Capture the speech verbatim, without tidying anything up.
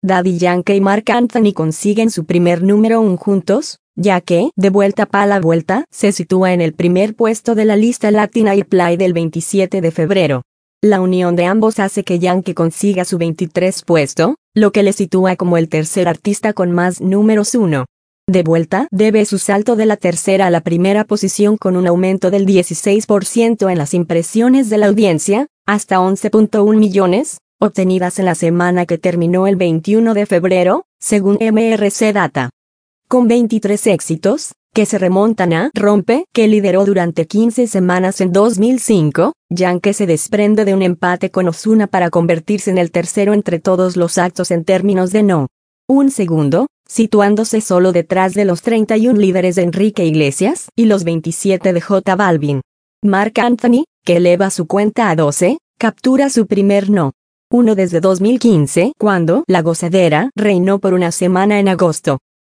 Daddy Yankee y Marc Anthony consiguen su primer número uno juntos, ya que De Vuelta pa' la Vuelta se sitúa en el primer puesto de la lista Latin Airplay del veintisiete de febrero. La unión de ambos hace que Yankee consiga su veintitrés puesto, lo que le sitúa como el tercer artista con más números uno. De Vuelta debe su salto de la tercera a la primera posición con un aumento del dieciséis por ciento en las impresiones de la audiencia, hasta once punto uno millones, obtenidas en la semana que terminó el veintiuno de febrero, según M R C Data. Con veintitrés éxitos, que se remontan a Rompe, que lideró durante quince semanas en dos mil cinco, Yankee se desprende de un empate con Ozuna para convertirse en el tercero entre todos los actos en términos de no. Un segundo, situándose solo detrás de los treinta y uno líderes de Enrique Iglesias y los veintisiete de J Balvin. Marc Anthony, que eleva su cuenta a doce, captura su primer no. uno desde dos mil quince, cuando La Gozadera reinó por una semana en agosto.